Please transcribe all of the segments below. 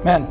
Amen.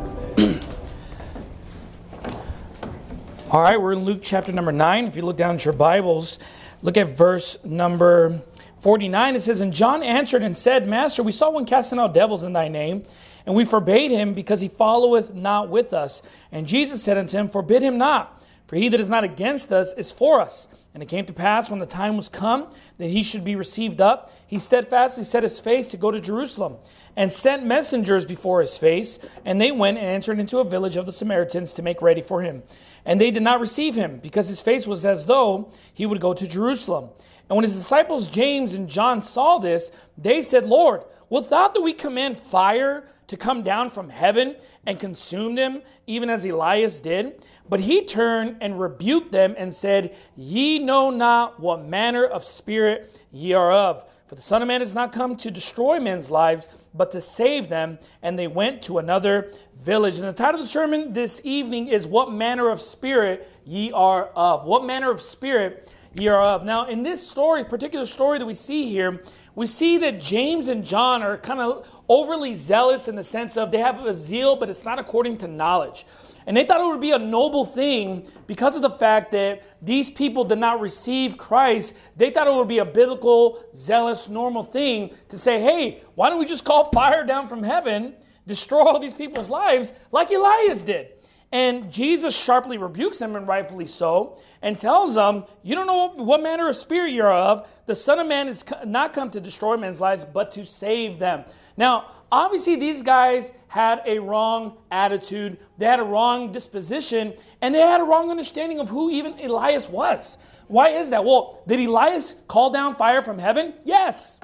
All right, we're in Luke chapter number 9. If you look down at your Bibles, look at verse number 49. It says, "And John answered and said, Master, we saw one casting out devils in thy name, and we forbade him because he followeth not with us. And Jesus said unto him, Forbid him not, for he that is not against us is for us. And it came to pass, when the time was come that he should be received up, he steadfastly set his face to go to Jerusalem, and sent messengers before his face. And they went and entered into a village of the Samaritans to make ready for him. And they did not receive him, because his face was as though he would go to Jerusalem. And when his disciples James and John saw this, they said, Lord, wilt thou that we command fire to come down from heaven and consume them, even as Elias did? But he turned and rebuked them and said, Ye know not what manner of spirit ye are of. For the Son of Man is not come to destroy men's lives, but to save them. And they went to another village." And the title of the sermon this evening is, What Manner of Spirit Ye Are Of. What manner of spirit ye are of. Now, in this story, particular story that we see here, we see that James and John are kind of overly zealous in the sense of they have a zeal, but it's not according to knowledge. And they thought it would be a noble thing because of the fact that these people did not receive Christ. They thought it would be a biblical, zealous, normal thing to say, hey, why don't we just call fire down from heaven, destroy all these people's lives like Elias did? And Jesus sharply rebukes them, and rightfully so, and tells them, you don't know what manner of spirit you're of. The Son of Man is not come to destroy men's lives, but to save them. Now, obviously, these guys had a wrong attitude. They had a wrong disposition, and they had a wrong understanding of who even Elias was. Why is that? Well, did Elias call down fire from heaven? Yes.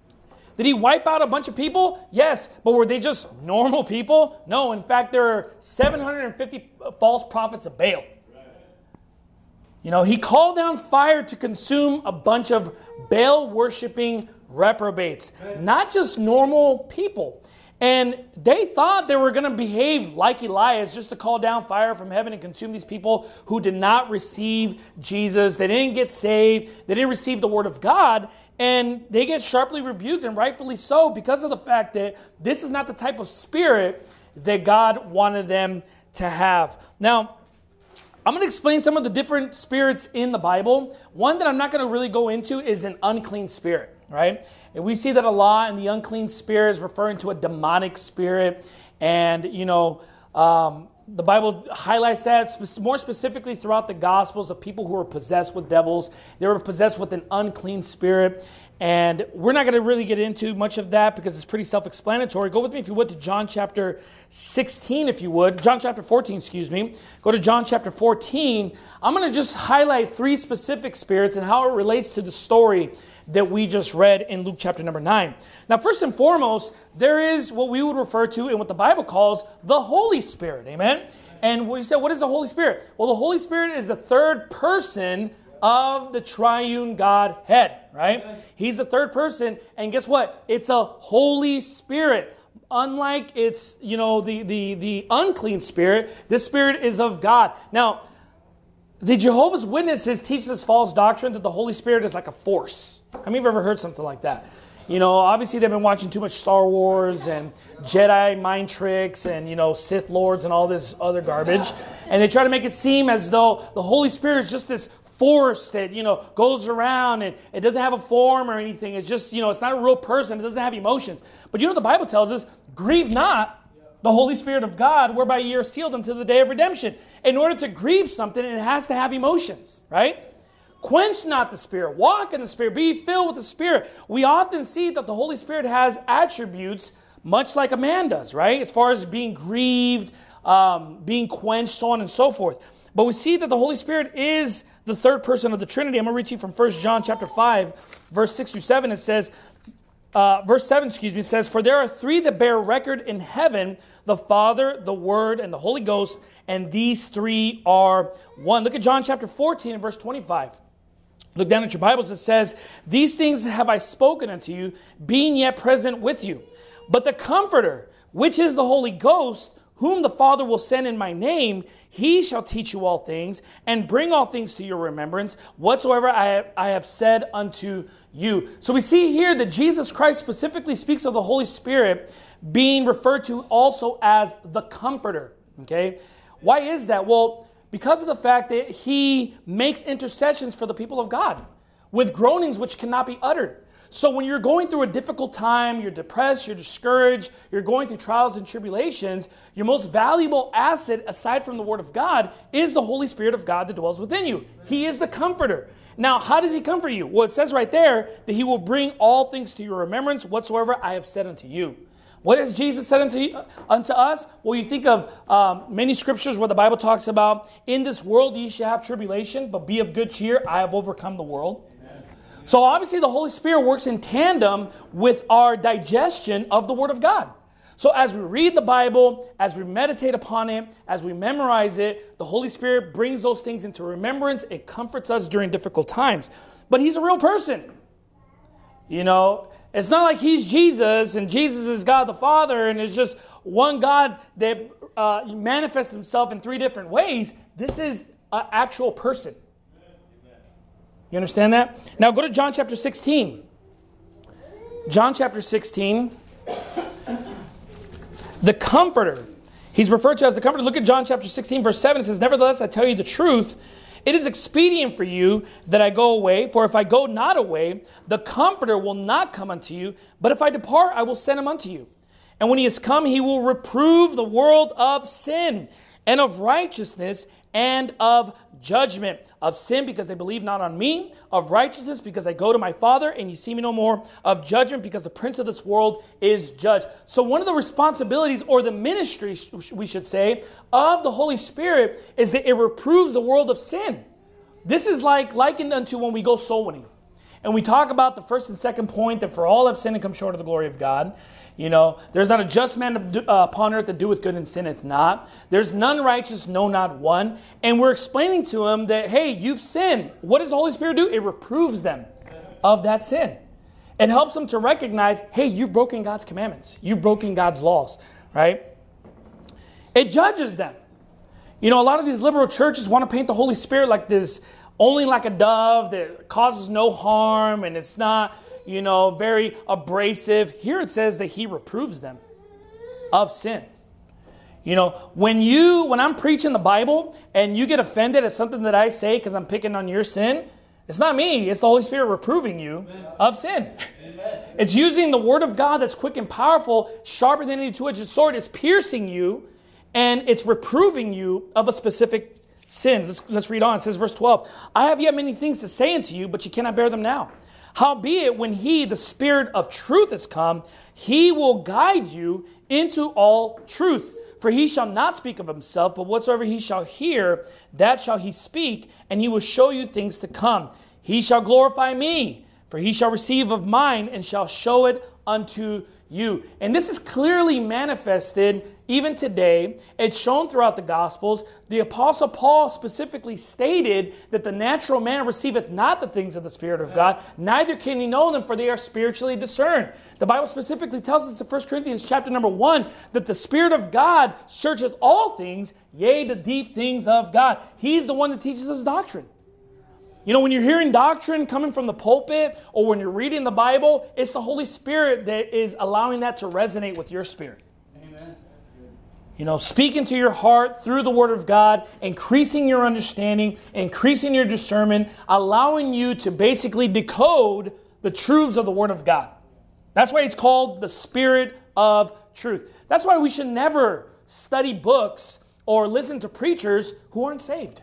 Did he wipe out a bunch of people? Yes. But were they just normal people? No. In fact, there are 750 false prophets of Baal. You know, he called down fire to consume a bunch of Baal-worshipping reprobates, not just normal people. And they thought they were going to behave like Elias, just to call down fire from heaven and consume these people who did not receive Jesus. They didn't get saved. They didn't receive the word of God. And they get sharply rebuked, and rightfully so, because of the fact that this is not the type of spirit that God wanted them to have. Now, I'm going to explain some of the different spirits in the Bible. One that I'm not going to really go into is an unclean spirit, right? And we see that a lot, and the unclean spirit is referring to a demonic spirit. And, the Bible highlights that more specifically throughout the Gospels of people who were possessed with devils. They were possessed with an unclean spirit. And we're not going to really get into much of that because it's pretty self-explanatory. Go with me, if you would, to John chapter 16, if you would. John chapter 14, excuse me. Go to John chapter 14. I'm going to just highlight 3 specific spirits and how it relates to the story that we just read in Luke chapter number 9. Now, first and foremost, there is what we would refer to and what the Bible calls the Holy Spirit. Amen? And we said, what is the Holy Spirit? Well, the Holy Spirit is the third person of the triune Godhead, right? He's the third person, and guess what? It's a Holy Spirit. Unlike it's, the unclean spirit, this spirit is of God. Now, the Jehovah's Witnesses teach this false doctrine that the Holy Spirit is like a force. How many of you have ever heard something like that? Obviously they've been watching too much Star Wars and Jedi mind tricks and, Sith Lords and all this other garbage. And they try to make it seem as though the Holy Spirit is just this force that, goes around and it doesn't have a form or anything. It's just, it's not a real person. It doesn't have emotions. But the Bible tells us, grieve not the Holy Spirit of God, whereby ye are sealed until the day of redemption. In order to grieve something, it has to have emotions, right? Quench not the Spirit. Walk in the Spirit. Be filled with the Spirit. We often see that the Holy Spirit has attributes much like a man does, right? As far as being grieved, being quenched, so on and so forth. But we see that the Holy Spirit is the third person of the Trinity. I'm going to read to you from 1 John chapter 5, verse 6 through 7. It says, verse 7, it says, "For there are 3 that bear record in heaven, the Father, the Word, and the Holy Ghost, and these 3 are one." Look at John chapter 14 and verse 25. Look down at your Bibles. It says, "These things have I spoken unto you, being yet present with you. But the Comforter, which is the Holy Ghost, whom the Father will send in my name, he shall teach you all things and bring all things to your remembrance, whatsoever I have said unto you. So we see here that Jesus Christ specifically speaks of the Holy Spirit being referred to also as the Comforter. Okay? Why is that? Well, because of the fact that he makes intercessions for the people of God with groanings which cannot be uttered. So when you're going through a difficult time, you're depressed, you're discouraged, you're going through trials and tribulations, your most valuable asset, aside from the Word of God, is the Holy Spirit of God that dwells within you. He is the Comforter. Now, how does he comfort you? Well, it says right there that he will bring all things to your remembrance, whatsoever I have said unto you. What has Jesus said unto us? Well, you think of many scriptures where the Bible talks about, in this world ye shall have tribulation, but be of good cheer, I have overcome the world. So obviously the Holy Spirit works in tandem with our digestion of the Word of God. So as we read the Bible, as we meditate upon it, as we memorize it, the Holy Spirit brings those things into remembrance. It comforts us during difficult times. But he's a real person. You know, it's not like he's Jesus and Jesus is God the Father and it's just one God that manifests himself in three different ways. This is an actual person. You understand that? Now go to John chapter 16. John chapter 16. The Comforter. He's referred to as the Comforter. Look at John chapter 16 verse 7. It says, nevertheless, I tell you the truth. It is expedient for you that I go away. For if I go not away, the Comforter will not come unto you. But if I depart, I will send him unto you. And when he is come, he will reprove the world of sin and of righteousness and of judgment. Of sin, because they believe not on me. Of righteousness, because I go to my Father, and you see me no more. Of judgment, because the prince of this world is judged. So one of the responsibilities, or the ministry, we should say, of the Holy Spirit is that it reproves the world of sin. This is likened unto when we go soul winning. And we talk about the first and second point, that for all have sinned and come short of the glory of God. You know, there's not a just man upon earth that doeth good and sinneth not. There's none righteous, no, not one. And we're explaining to him that, hey, you've sinned. What does the Holy Spirit do? It reproves them of that sin. It helps them to recognize, hey, you've broken God's commandments. You've broken God's laws, right? It judges them. You know, a lot of these liberal churches want to paint the Holy Spirit like this, only like a dove that causes no harm and it's not, you know, very abrasive. Here it says that he reproves them of sin. You know, when I'm preaching the Bible and you get offended at something that I say because I'm picking on your sin, it's not me. It's the Holy Spirit reproving you of sin. Amen. It's using the Word of God that's quick and powerful, sharper than any two-edged sword. It's piercing you and it's reproving you of a specific sin. Let's read on. It says, verse 12, I have yet many things to say unto you, but you cannot bear them now. Howbeit, when he, the Spirit of truth, is come, he will guide you into all truth. For he shall not speak of himself, but whatsoever he shall hear, that shall he speak, and he will show you things to come. He shall glorify me, for he shall receive of mine, and shall show it unto you. And this is clearly manifested even today. It's shown throughout the Gospels. The Apostle Paul specifically stated that the natural man receiveth not the things of the Spirit of God, neither can he know them, for they are spiritually discerned. The Bible specifically tells us in 1 Corinthians chapter number 1 that the Spirit of God searcheth all things, yea, the deep things of God. He's the one that teaches us doctrine. You know, when you're hearing doctrine coming from the pulpit or when you're reading the Bible, it's the Holy Spirit that is allowing that to resonate with your spirit. Amen. You know, speaking to your heart through the Word of God, increasing your understanding, increasing your discernment, allowing you to basically decode the truths of the Word of God. That's why it's called the Spirit of Truth. That's why we should never study books or listen to preachers who aren't saved.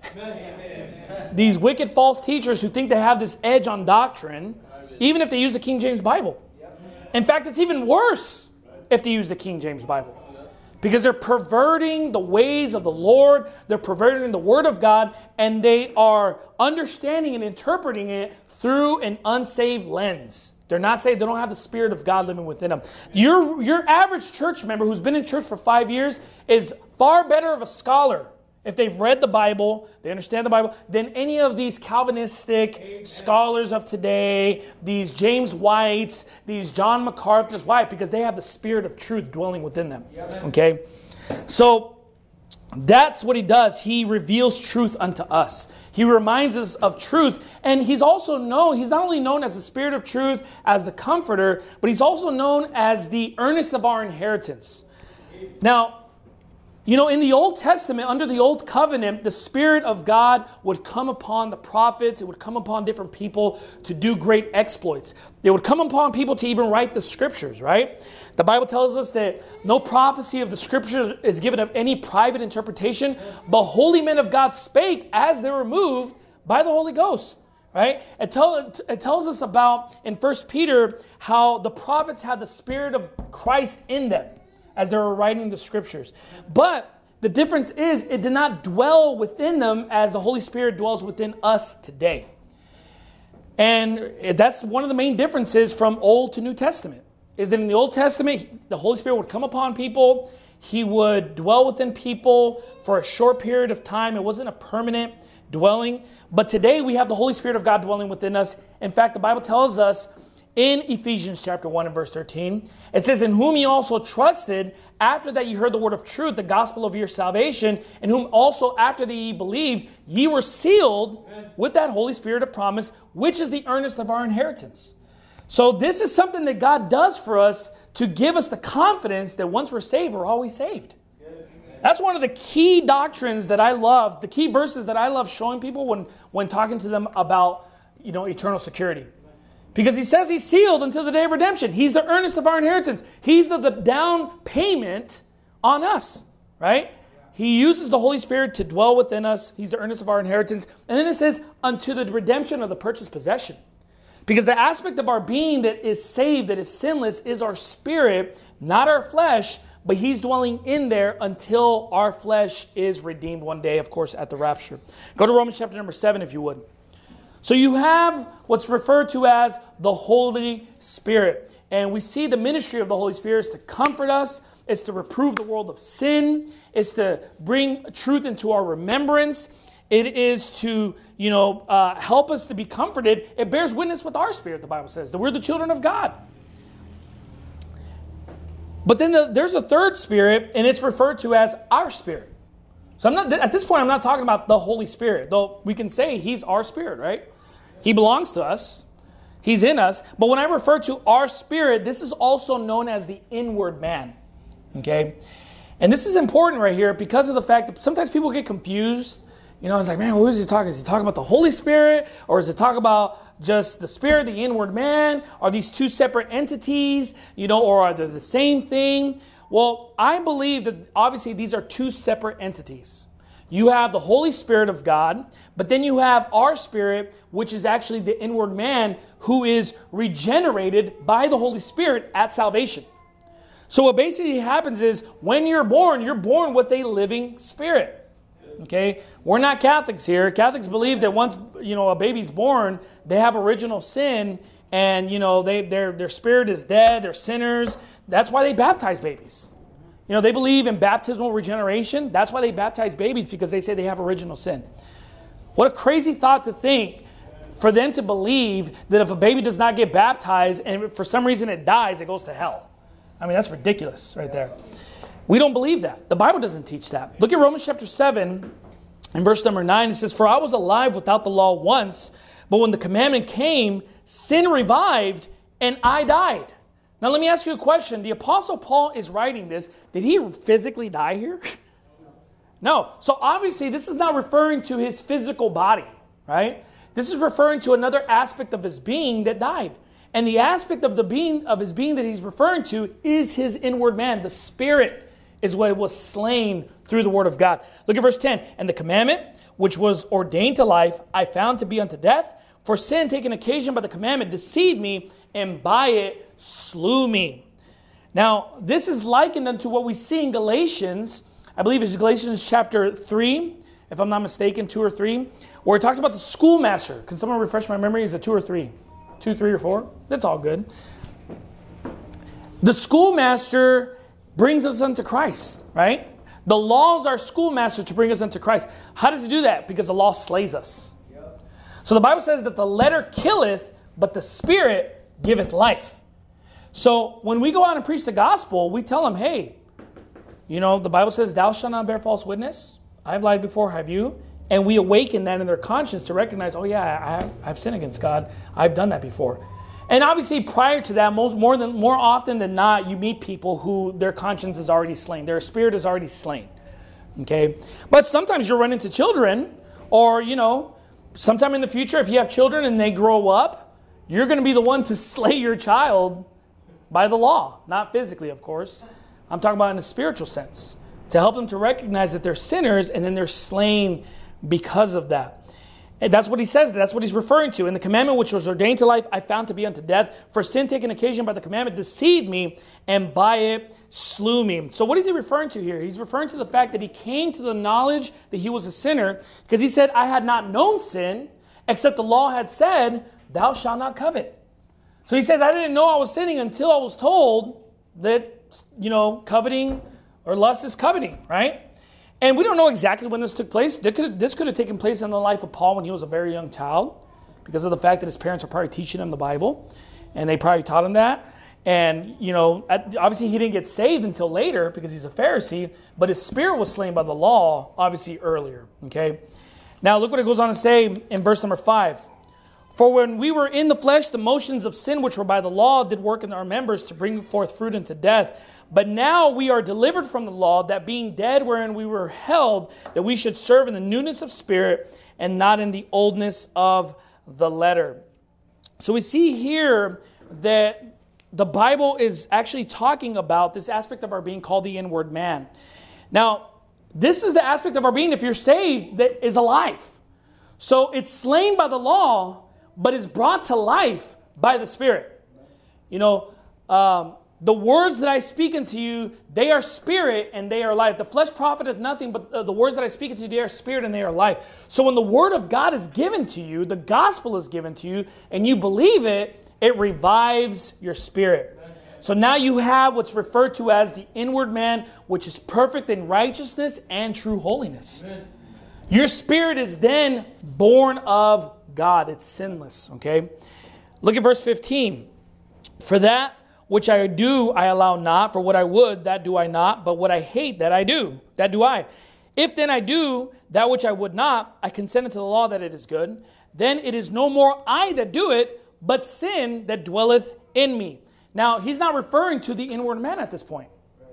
Amen. These wicked false teachers who think they have this edge on doctrine, even if they use the King James Bible. In fact, it's even worse if they use the King James Bible. Because they're perverting the ways of the Lord, they're perverting the Word of God, and they are understanding and interpreting it through an unsaved lens. They're not saved. They don't have the Spirit of God living within them. Your average church member who's been in church for 5 years is far better of a scholar if they've read the Bible, they understand the Bible, than any of these Calvinistic scholars of today, these James Whites, these John MacArthur's. Why? Because they have the Spirit of truth dwelling within them. Okay? So that's what he does. He reveals truth unto us. He reminds us of truth. And he's not only known as the Spirit of truth, as the Comforter, but he's also known as the earnest of our inheritance. Now, in the Old Testament, under the Old Covenant, the Spirit of God would come upon the prophets. It would come upon different people to do great exploits. It would come upon people to even write the Scriptures, right? The Bible tells us that no prophecy of the Scriptures is given of any private interpretation, but holy men of God spake as they were moved by the Holy Ghost, right? It tells us about, in 1 Peter, how the prophets had the Spirit of Christ in them as they were writing the Scriptures. But the difference is it did not dwell within them as the Holy Spirit dwells within us today. And that's one of the main differences from Old to New Testament, is that in the Old Testament, the Holy Spirit would come upon people. He would dwell within people for a short period of time. It wasn't a permanent dwelling. But today we have the Holy Spirit of God dwelling within us. In fact, the Bible tells us in Ephesians chapter 1 and verse 13, it says, "In whom ye also trusted, after that ye heard the word of truth, the gospel of your salvation, in whom also after that ye believed, ye were sealed with that Holy Spirit of promise, which is the earnest of our inheritance." So this is something that God does for us to give us the confidence that once we're saved, we're always saved. That's one of the key doctrines that I love, the key verses that I love showing people when talking to them about, eternal security. Because he says he's sealed until the day of redemption. He's the earnest of our inheritance. He's the down payment on us, right? He uses the Holy Spirit to dwell within us. He's the earnest of our inheritance. And then it says, unto the redemption of the purchased possession. Because the aspect of our being that is saved, that is sinless, is our spirit, not our flesh, but he's dwelling in there until our flesh is redeemed one day, of course, at the rapture. Go to Romans chapter number 7, if you would. So you have what's referred to as the Holy Spirit. And we see the ministry of the Holy Spirit is to comfort us. It's to reprove the world of sin. It's to bring truth into our remembrance. It is to, help us to be comforted. It bears witness with our spirit, the Bible says, that we're the children of God. But then there's a third spirit, and it's referred to as our spirit. So at this point, I'm not talking about the Holy Spirit, though we can say he's our spirit, right? He belongs to us. He's in us. But when I refer to our spirit, this is also known as the inward man. Okay? And this is important right here because of the fact that sometimes people get confused. It's like, man, who is he talking? Is he talking about the Holy Spirit? Or is it talking about just the spirit, the inward man? Are these two separate entities? Or are they the same thing? Well, I believe that obviously these are two separate entities. You have the Holy Spirit of God, but then you have our spirit, which is actually the inward man who is regenerated by the Holy Spirit at salvation. So what basically happens is when you're born with a living spirit. Okay? We're not Catholics here. Catholics believe that once, a baby's born, they have original sin and, their spirit is dead, they're sinners. That's why they baptize babies. They believe in baptismal regeneration. That's why they baptize babies, because they say they have original sin. What a crazy thought to think for them to believe that if a baby does not get baptized and for some reason it dies, it goes to hell. I mean, that's ridiculous right there. We don't believe that. The Bible doesn't teach that. Look at Romans chapter 7 and verse number 9. It says, "For I was alive without the law once, but when the commandment came, sin revived and I died." Now, let me ask you a question. The Apostle Paul is writing this. Did he physically die here? No. So obviously, this is not referring to his physical body, right? This is referring to another aspect of his being that died. And the aspect of his being that he's referring to is his inward man. The spirit is what was slain through the word of God. Look at verse 10. "And the commandment, which was ordained to life, I found to be unto death. For sin, taking occasion by the commandment, deceived me, and by it slew me." Now, this is likened unto what we see in Galatians. I believe it's Galatians chapter 3, if I'm not mistaken, 2 or 3, where it talks about the schoolmaster. Can someone refresh my memory? Is it 2 or 3? 2, 3, or 4? That's all good. The schoolmaster brings us unto Christ, right? The law is our schoolmaster to bring us unto Christ. How does he do that? Because the law slays us. So the Bible says that the letter killeth, but the spirit giveth life. So when we go out and preach the gospel, we tell them, hey, The Bible says, thou shalt not bear false witness. I've lied before, have you? And we awaken that in their conscience to recognize, oh yeah, I've sinned against God. I've done that before. And obviously prior to that, more often than not, you meet people who their conscience is already slain. Their spirit is already slain. Okay? But sometimes you'll run into children, or, sometime in the future, if you have children and they grow up, you're going to be the one to slay your child by the law. Not physically, of course. I'm talking about in a spiritual sense. To help them to recognize that they're sinners and then they're slain because of that. And that's what he says. That's what he's referring to. In the commandment which was ordained to life, I found to be unto death. For sin taken occasion by the commandment deceived me, and by it slew me. So what is he referring to here? He's referring to the fact that he came to the knowledge that he was a sinner, because he said, I had not known sin, except the law had said, thou shalt not covet. So he says, I didn't know I was sinning until I was told that, coveting or lust is coveting, right? And we don't know exactly when this took place. This could have taken place in the life of Paul when he was a very young child, because of the fact that his parents are probably teaching him the Bible, and they probably taught him that. And, obviously he didn't get saved until later because he's a Pharisee, but his spirit was slain by the law, obviously earlier, okay? Now look what it goes on to say in verse number 5. For when we were in the flesh, the motions of sin which were by the law did work in our members to bring forth fruit unto death. But now we are delivered from the law, that being dead wherein we were held, that we should serve in the newness of spirit and not in the oldness of the letter. So we see here that the Bible is actually talking about this aspect of our being called the inward man. Now, this is the aspect of our being, if you're saved, that is alive. So it's slain by the law, but is brought to life by the Spirit. The words that I speak unto you, they are spirit and they are life. The flesh profiteth nothing, but the words that I speak unto you, they are spirit and they are life. So when the word of God is given to you, the gospel is given to you, and you believe it, it revives your spirit. So now you have what's referred to as the inward man, which is perfect in righteousness and true holiness. Amen. Your spirit is then born of God. It's sinless, okay? Look at verse 15. For that which I do, I allow not. For what I would, that do I not. But what I hate, that I do, that do I. If then I do that which I would not, I consent unto the law that it is good. Then it is no more I that do it, but sin that dwelleth in me. Now, he's not referring to the inward man at this point.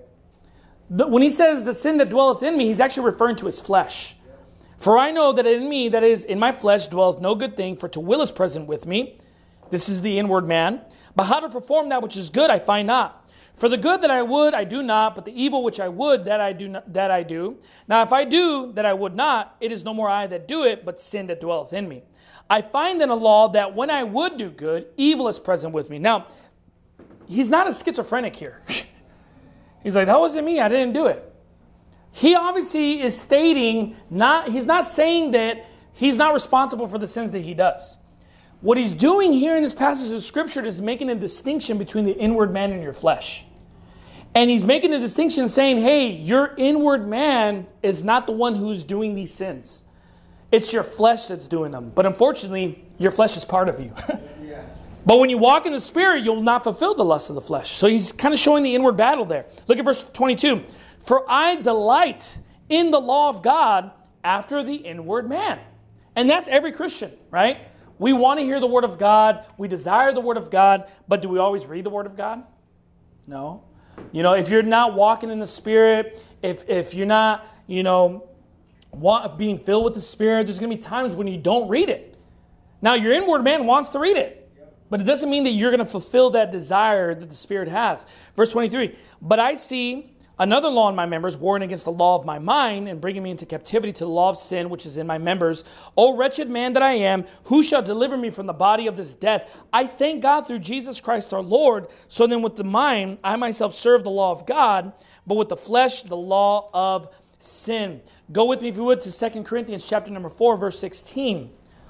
When he says the sin that dwelleth in me, he's actually referring to his flesh. For I know that in me, that is, in my flesh, dwelleth no good thing, for to will is present with me. This is the inward man. But how to perform that which is good, I find not. For the good that I would, I do not, but the evil which I would, that I do. Now if I do that I would not, it is no more I that do it, but sin that dwelleth in me. I find in a law that when I would do good, evil is present with me. Now, he's not a schizophrenic here. He's like, that wasn't me, I didn't do it. He obviously is stating, he's not saying that he's not responsible for the sins that he does. What he's doing here in this passage of Scripture is making a distinction between the inward man and your flesh. And he's making a distinction saying, hey, your inward man is not the one who's doing these sins. It's your flesh that's doing them. But unfortunately, your flesh is part of you. But when you walk in the Spirit, you'll not fulfill the lust of the flesh. So he's kind of showing the inward battle there. Look at verse 22. For I delight in the law of God after the inward man. And that's every Christian, right? We want to hear the Word of God. We desire the Word of God. But do we always read the Word of God? No. If you're not walking in the Spirit, if you're not, being filled with the Spirit, there's going to be times when you don't read it. Now, your inward man wants to read it. But it doesn't mean that you're going to fulfill that desire that the Spirit has. Verse 23, but I see another law in my members, warring against the law of my mind, and bringing me into captivity to the law of sin, which is in my members. O wretched man that I am, who shall deliver me from the body of this death? I thank God through Jesus Christ our Lord. So then with the mind, I myself serve the law of God, but with the flesh, the law of sin. Go with me, if you would, to 2 Corinthians chapter number 4, verse 16.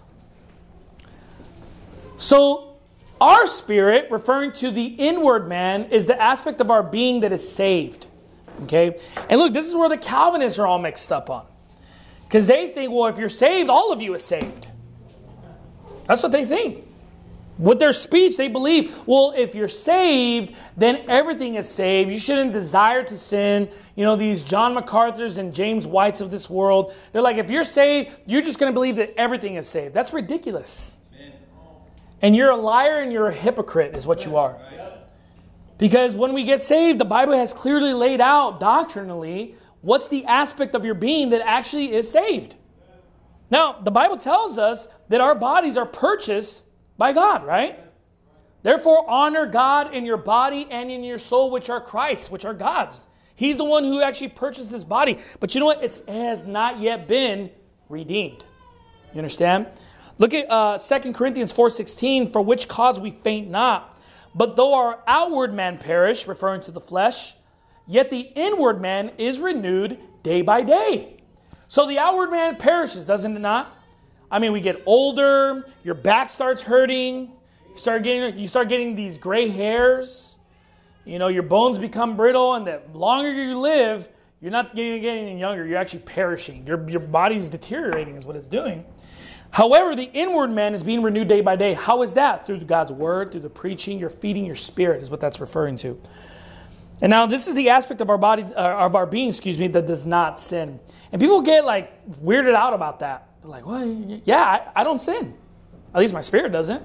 So, our spirit, referring to the inward man, is the aspect of our being that is saved. Okay? And look, this is where the Calvinists are all mixed up on. Because they think, well, if you're saved, all of you is saved. That's what they think. With their speech, they believe, well, if you're saved, then everything is saved. You shouldn't desire to sin. You know, these John MacArthur's and James Whites of this world, they're like, if you're saved, you're just going to believe that everything is saved. That's ridiculous. And you're a liar and you're a hypocrite is what you are. Because when we get saved, the Bible has clearly laid out doctrinally what's the aspect of your being that actually is saved. Now, the Bible tells us that our bodies are purchased by God, right? Therefore, honor God in your body and in your soul, which are Christ, which are God's. He's the one who actually purchased this body. But you know what? It has not yet been redeemed. You understand? Look at 2 Corinthians 4:16, for which cause we faint not. But though our outward man perish, referring to the flesh, yet the inward man is renewed day by day. So the outward man perishes, doesn't it not? I mean, we get older, your back starts hurting, you start getting these gray hairs, you know, your bones become brittle, and the longer you live, you're not getting any younger, you're actually perishing. Your body's deteriorating is what it's doing. However, the inward man is being renewed day by day. How is that? Through God's word, through the preaching, you're feeding your spirit is what that's referring to. And now this is the aspect of our body, of our being, that does not sin. And people get like weirded out about that. They're like, well, yeah, I don't sin. At least my spirit doesn't.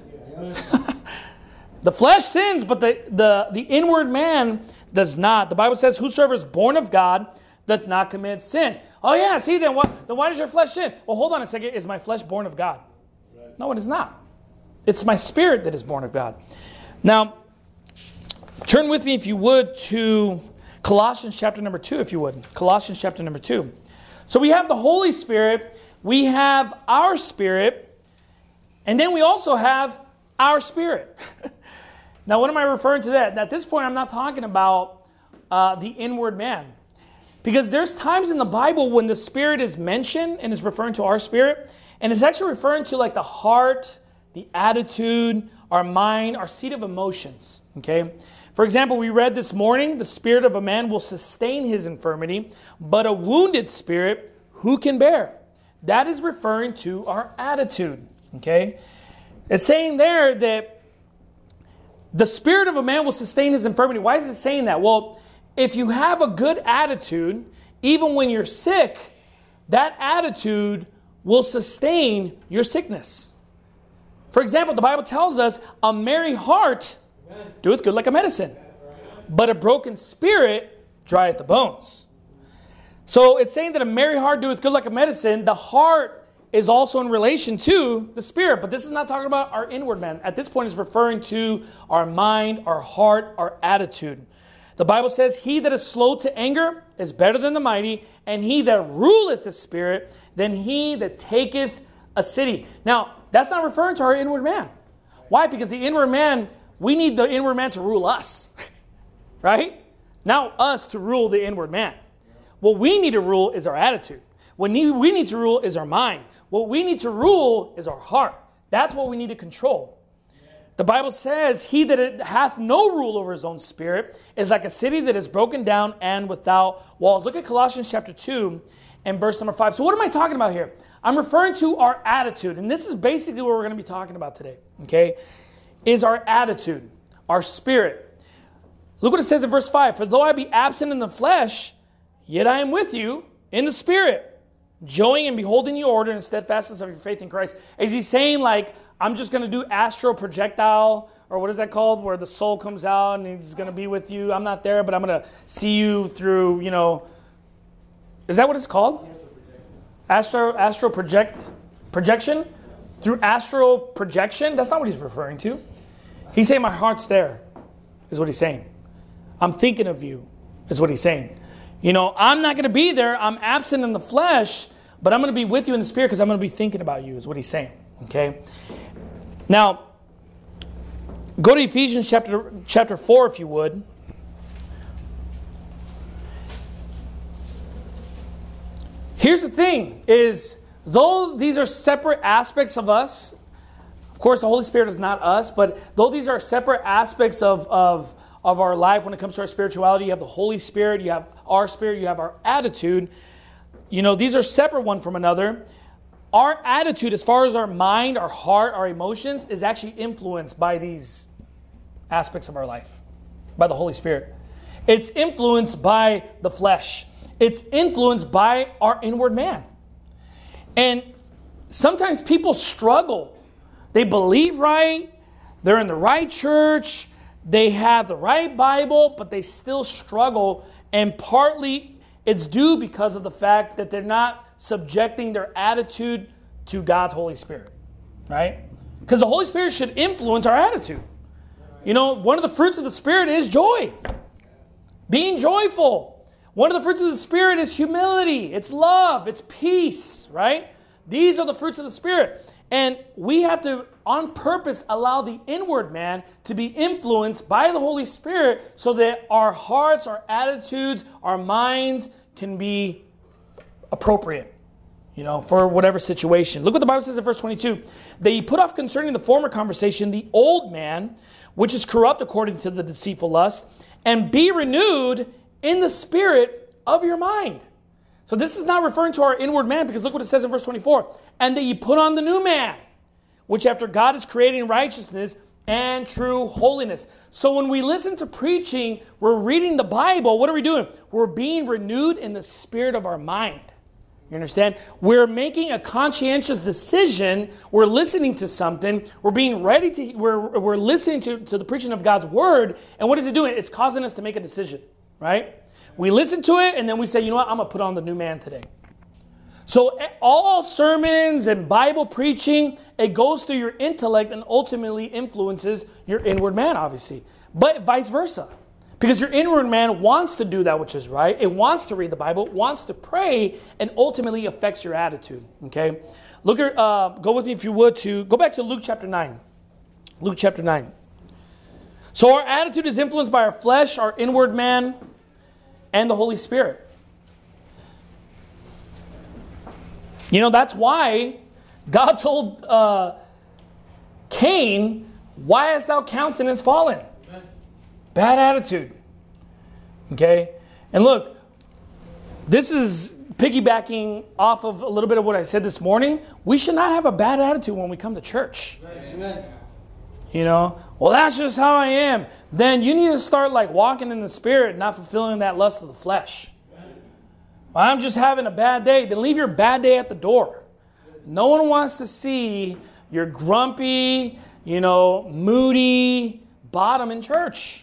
The flesh sins, but the inward man does not. The Bible says, whosoever is born of God doth not commit sin. Oh yeah, see, then why does your flesh sin? Well, hold on a second. Is my flesh born of God? Right. No, it is not. It's my spirit that is born of God. Now, turn with me, if you would, to Colossians chapter number 2, if you would. Colossians chapter number 2. So we have the Holy Spirit, we have our spirit, and then we also have our spirit. Now, what am I referring to that? At this point, I'm not talking about the inward man. Because there's times in the Bible when the spirit is mentioned and is referring to our spirit, and it's actually referring to like the heart, the attitude, our mind, our seat of emotions. Okay? For example, we read this morning, the spirit of a man will sustain his infirmity, but a wounded spirit, who can bear? That is referring to our attitude. Okay? It's saying there that the spirit of a man will sustain his infirmity. Why is it saying that? Well, if you have a good attitude, even when you're sick, that attitude will sustain your sickness. For example, the Bible tells us a merry heart doeth good like a medicine, but a broken spirit drieth the bones. So it's saying that a merry heart doeth good like a medicine. The heart is also in relation to the spirit, but this is not talking about our inward man. At this point, it's referring to our mind, our heart, our attitude. The Bible says, he that is slow to anger is better than the mighty, and he that ruleth the spirit than he that taketh a city. Now, that's not referring to our inward man. Why? Because the inward man, we need the inward man to rule us. Right? Not us to rule the inward man. What we need to rule is our attitude. What we need to rule is our mind. What we need to rule is our heart. That's what we need to control. The Bible says, he that hath no rule over his own spirit is like a city that is broken down and without walls. Look at Colossians chapter 2 and verse number 5. So what am I talking about here? I'm referring to our attitude. And this is basically what we're going to be talking about today. Okay? Is our attitude, our spirit. Look what it says in verse 5. For though I be absent in the flesh, yet I am with you in the spirit, joying and beholding your order and steadfastness of your faith in Christ. Is he saying like, I'm just going to do astral projectile, or what is that called, where the soul comes out and he's going to be with you. I'm not there, but I'm going to see you through, is that what it's called? Astral projection? Through astral projection? That's not what he's referring to. He's saying my heart's there, is what he's saying. I'm thinking of you, is what he's saying. I'm not going to be there. I'm absent in the flesh, but I'm going to be with you in the spirit because I'm going to be thinking about you, is what he's saying. Okay? Now, go to Ephesians chapter 4, if you would. Here's the thing, is though these are separate aspects of us, of course the Holy Spirit is not us, but though these are separate aspects of our life when it comes to our spirituality, you have the Holy Spirit, you have our spirit, you have our attitude. These are separate one from another. our attitude as far as our mind, our heart, our emotions is actually influenced by these aspects of our life, by the Holy Spirit. It's influenced by the flesh. It's influenced by our inward man. And sometimes people struggle. They believe right. They're in the right church. They have the right Bible, but they still struggle. And partly it's due because of the fact that they're not subjecting their attitude to God's Holy Spirit, right? Because the Holy Spirit should influence our attitude. You know, one of the fruits of the Spirit is joy. Being joyful. One of the fruits of the Spirit is humility. It's love. It's peace, right? These are the fruits of the Spirit. And we have to, on purpose, allow the inward man to be influenced by the Holy Spirit so that our hearts, our attitudes, our minds can be appropriate, you know, for whatever situation. Look what the Bible says in verse 22. That ye put off concerning the former conversation the old man, which is corrupt according to the deceitful lust, and be renewed in the spirit of your mind. So this is not referring to our inward man, because look what it says in verse 24. And that ye put on the new man, which after God is creating righteousness and true holiness. So when we listen to preaching, we're reading the Bible, what are we doing? We're being renewed in the spirit of our mind. You understand? We're making a conscientious decision. We're listening to something. We're being ready to, we're listening to the preaching of God's word. And what is it doing? It's causing us to make a decision, right? We listen to it and then we say, you know what? I'm going to put on the new man today. So all sermons and Bible preaching, it goes through your intellect and ultimately influences your inward man, obviously. But vice versa. Because your inward man wants to do that which is right. It wants to read the Bible, wants to pray, and ultimately affects your attitude. Okay? Look at, go with me if you would go back to Luke chapter 9. Luke chapter 9. So our attitude is influenced by our flesh, our inward man, and the Holy Spirit. You know, that's why God told Cain, why hast thou countenance fallen? Bad attitude. Okay? And look, this is piggybacking off of a little bit of what I said this morning. We should not have a bad attitude when we come to church. Amen. You know, well, that's just how I am. Then you need to start like walking in the Spirit, not fulfilling that lust of the flesh. Well, I'm just having a bad day. Then leave your bad day at the door. No one wants to see your grumpy, moody bottom in church.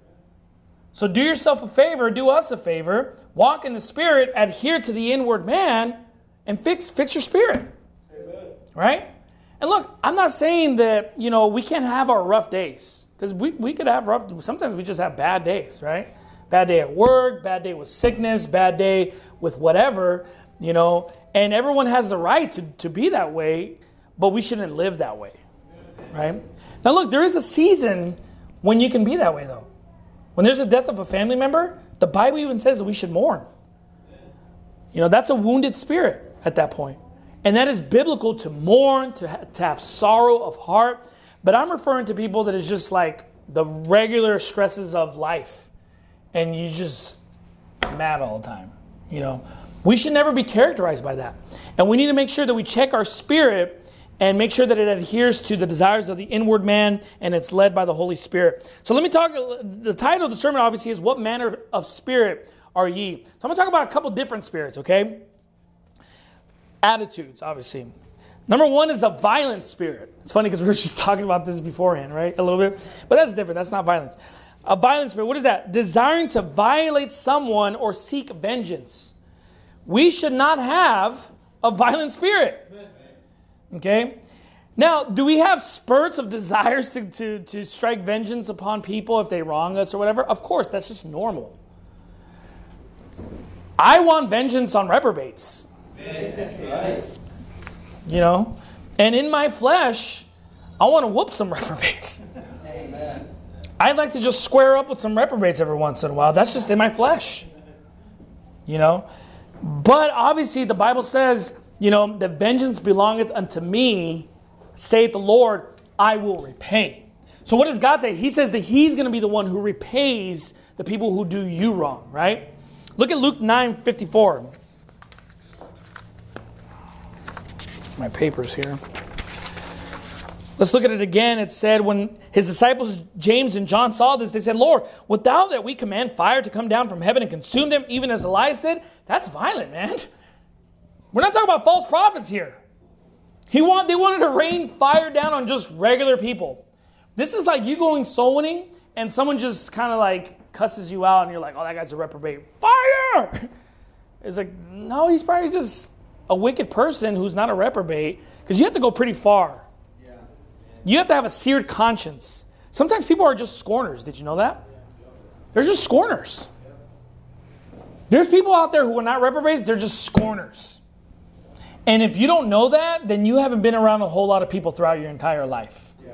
So do yourself a favor, do us a favor, walk in the Spirit, adhere to the inward man, and fix your spirit. Amen. Right? And look, I'm not saying that, we can't have our rough days. Because we could have sometimes we just have bad days, right? Bad day at work, bad day with sickness, bad day with whatever, And everyone has the right to be that way, but we shouldn't live that way, right? Now look, there is a season when you can be that way, though. When there's a death of a family member, the Bible even says that we should mourn. That's a wounded spirit at that point. And that is biblical to mourn, to have sorrow of heart. But I'm referring to people that is just like the regular stresses of life. And you just mad all the time. We should never be characterized by that. And we need to make sure that we check our spirit and make sure that it adheres to the desires of the inward man and it's led by the Holy Spirit. So let me talk, the title of the sermon obviously is What Manner of Spirit Are Ye? So I'm going to talk about a couple different spirits, okay? Attitudes, obviously. Number one is a violent spirit. It's funny because we were just talking about this beforehand, right? A little bit. But that's different. That's not violence. A violent spirit, what is that? Desiring to violate someone or seek vengeance. We should not have a violent spirit. Okay? Now, do we have spurts of desires to strike vengeance upon people if they wrong us or whatever? Of course, that's just normal. I want vengeance on reprobates. That's right. And in my flesh, I want to whoop some reprobates. Amen. I'd like to just square up with some reprobates every once in a while. That's just in my flesh. But obviously the Bible says, that vengeance belongeth unto me, saith the Lord, I will repay. So what does God say? He says that he's going to be the one who repays the people who do you wrong, right? Look at Luke 9:54. my papers here. Let's look at it again. It said when his disciples, James and John, saw this, they said, Lord, wilt thou that we command fire to come down from heaven and consume them, even as Elias did? That's violent, man. We're not talking about false prophets here. They wanted to rain fire down on just regular people. This is like you going soul winning and someone just kind of like cusses you out and you're like, oh, that guy's a reprobate. Fire! It's like, no, he's probably just a wicked person who's not a reprobate, because you have to go pretty far. Yeah. You have to have a seared conscience. Sometimes people are just scorners. Did you know that? They're just scorners. There's people out there who are not reprobates. They're just scorners. And if you don't know that, then you haven't been around a whole lot of people throughout your entire life. Yeah.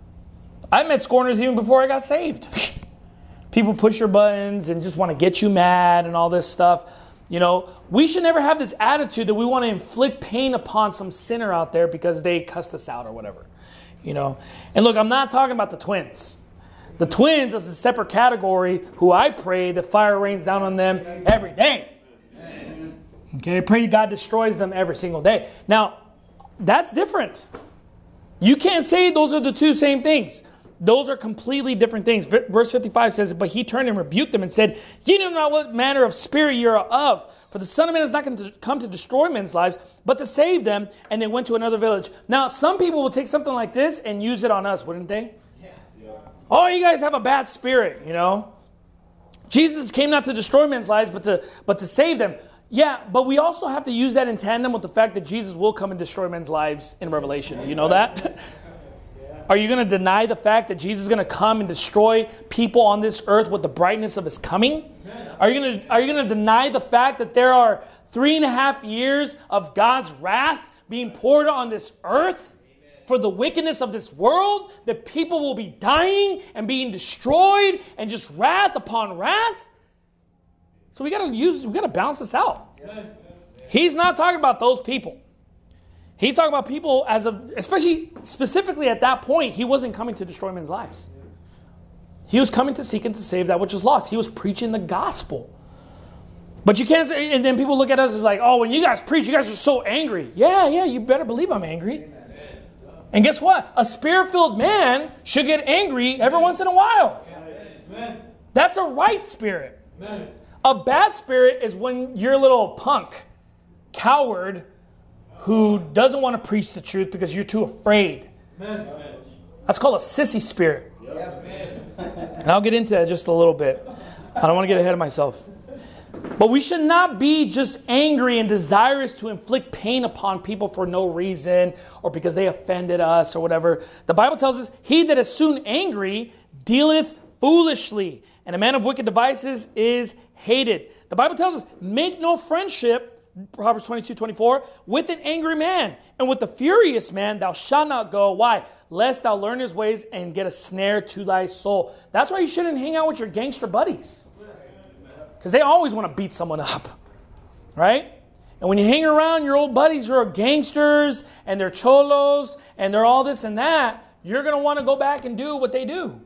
I met scorners even before I got saved. People push your buttons and just want to get you mad and all this stuff. You know, we should never have this attitude that we want to inflict pain upon some sinner out there because they cussed us out or whatever. You know, and look, I'm not talking about the twins. The twins is a separate category who I pray that fire rains down on them every day. Okay, I pray God destroys them every single day. Now, that's different. You can't say those are the two same things. Those are completely different things. Verse 55 says, but he turned and rebuked them and said, ye know not what manner of spirit ye are of. For the Son of Man is not going to come to destroy men's lives, but to save them. And they went to another village. Now, some people will take something like this and use it on us, wouldn't they? Yeah. Oh, you guys have a bad spirit, you know. Jesus came not to destroy men's lives, but to save them. Yeah, but we also have to use that in tandem with the fact that Jesus will come and destroy men's lives in Revelation. Do you know that? Are you going to deny the fact that Jesus is going to come and destroy people on this earth with the brightness of his coming? Are you going to deny the fact that there are 3.5 years of God's wrath being poured on this earth for the wickedness of this world? That people will be dying and being destroyed and just wrath upon wrath? So we got to balance this out. He's not talking about those people. He's talking about people especially specifically at that point, he wasn't coming to destroy men's lives. He was coming to seek and to save that which was lost. He was preaching the gospel. But you can't say, and then people look at us as like, oh, when you guys preach, you guys are so angry. Yeah, you better believe I'm angry. And guess what? A spirit-filled man should get angry every once in a while. That's a right spirit. A bad spirit is when you're a little punk, coward, who doesn't want to preach the truth because you're too afraid. That's called a sissy spirit. And I'll get into that just a little bit. I don't want to get ahead of myself. But we should not be just angry and desirous to inflict pain upon people for no reason or because they offended us or whatever. The Bible tells us, he that is soon angry dealeth foolishly, and a man of wicked devices is hated. The Bible tells us, make no friendship, Proverbs 22:24, with an angry man, and with the furious man thou shalt not go. Why? Lest thou learn his ways and get a snare to thy soul. That's why you shouldn't hang out with your gangster buddies. Because they always want to beat someone up. Right? And when you hang around your old buddies who are gangsters, and they're cholos, and they're all this and that, you're going to want to go back and do what they do.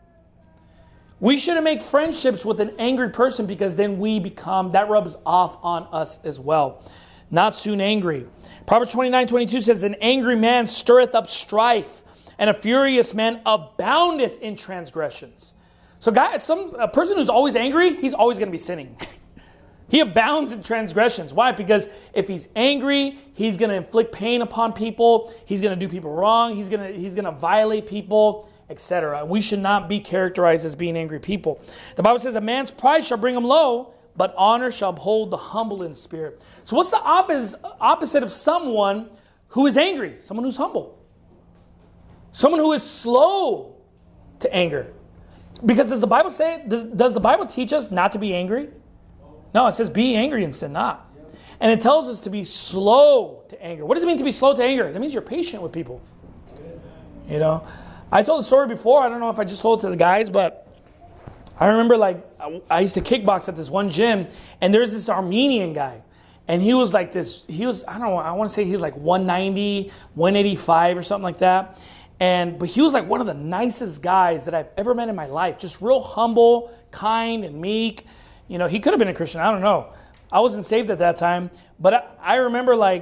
We shouldn't make friendships with an angry person because then that rubs off on us as well. Not soon angry. Proverbs 29:22 says, an angry man stirreth up strife, and a furious man aboundeth in transgressions. So guys, a person who's always angry, he's always going to be sinning. He abounds in transgressions. Why? Because if he's angry, he's going to inflict pain upon people. He's going to do people wrong. He's going to violate people, etc. We should not be characterized as being angry people. The Bible says a man's pride shall bring him low, but honor shall uphold the humble in spirit. So what's the opposite of someone who is angry? Someone who's humble. Someone who is slow to anger. Because does the Bible teach us not to be angry? No, it says be angry and sin not. And it tells us to be slow to anger. What does it mean to be slow to anger? That means you're patient with people. You know? I told the story before. I don't know if I just told it to the guys, but I remember I used to kickbox at this one gym, and there's this Armenian guy. And he was like this, I don't know, I want to say he was like 190, 185 or something like that. But he was like one of the nicest guys that I've ever met in my life. Just real humble, kind, and meek. You know, he could have been a Christian. I don't know. I wasn't saved at that time. But I remember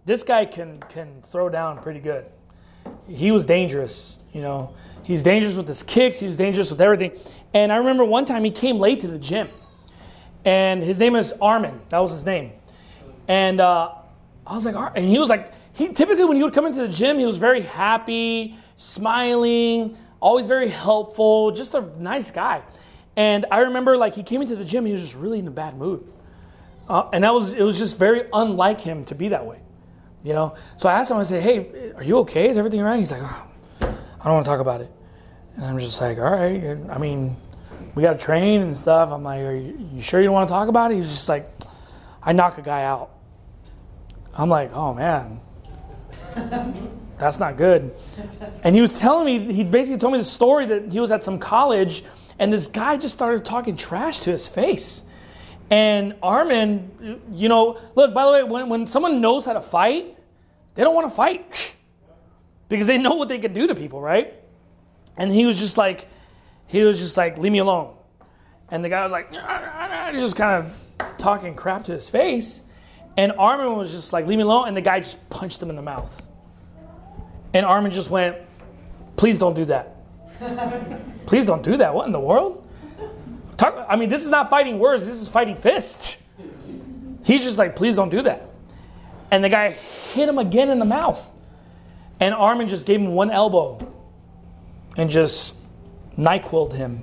this guy can throw down pretty good. He was dangerous, you know. He's dangerous with his kicks. He was dangerous with everything. And I remember one time he came late to the gym. And his name is Armin. That was his name. And I was like, and he was like, typically when he would come into the gym, he was very happy, smiling, always very helpful, just a nice guy. And I remember like he came into the gym, he was just really in a bad mood. And it was just very unlike him to be that way, you know? So I asked him, I said, hey, are you okay? Is everything all right? He's like, oh, I don't want to talk about it. And I'm just like, all right. I mean, we got to train and stuff. I'm like, are you sure you don't want to talk about it? He was just like, I knock a guy out. I'm like, oh man, that's not good. And he was telling me, he basically told me the story that he was at some college and this guy just started talking trash to his face. And Armin, you know, look, by the way, when someone knows how to fight, they don't want to fight because they know what they can do to people, right? And he was just like, leave me alone. And the guy was like, just kind of talking crap to his face. And Armin was just like, leave me alone. And the guy just punched him in the mouth. And Armin just went, please don't do that. Please don't do that. What in the world? This is not fighting words. This is fighting fists. He's just like, please don't do that. And the guy hit him again in the mouth. And Armin just gave him one elbow and just NyQuil'd him.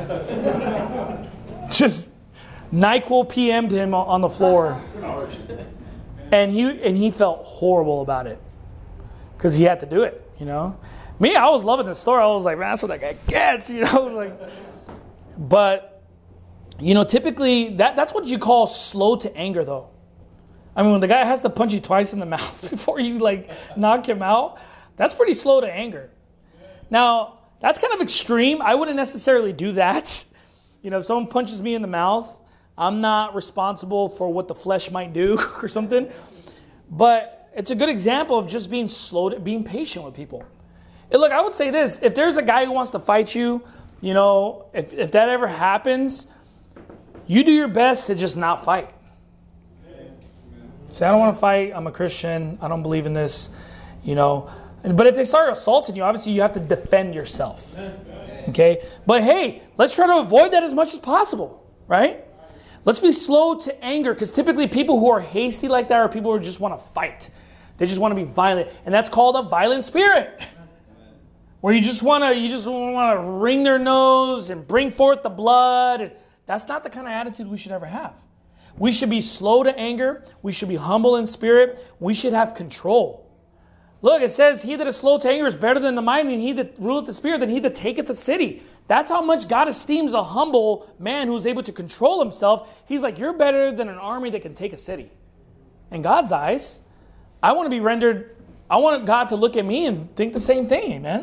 Just NyQuil PM'd him on the floor. And he felt horrible about it because he had to do it, you know. Me, I was loving the story. I was like, man, that's what that guy gets, you know. Like, but, you know, typically that's what you call slow to anger, though. I mean, when the guy has to punch you twice in the mouth before you like knock him out, that's pretty slow to anger. Now, that's kind of extreme. I wouldn't necessarily do that. You know, if someone punches me in the mouth, I'm not responsible for what the flesh might do or something. But it's a good example of just being slow to being patient with people. And look, I would say this. If there's a guy who wants to fight you, you know, if that ever happens, you do your best to just not fight. Say, I don't want to fight. I'm a Christian. I don't believe in this, you know. But if they start assaulting you, obviously you have to defend yourself. Okay? But hey, let's try to avoid that as much as possible, right? Let's be slow to anger, because typically people who are hasty like that are people who just want to fight. They just want to be violent. And that's called a violent spirit. Where you just want to wring their nose and bring forth the blood. And that's not the kind of attitude we should ever have. We should be slow to anger. We should be humble in spirit. We should have control. Look, it says, he that is slow to anger is better than the mighty, and he that ruleth the spirit than he that taketh the city. That's how much God esteems a humble man who's able to control himself. He's like, you're better than an army that can take a city. In God's eyes, I want God to look at me and think the same thing, amen?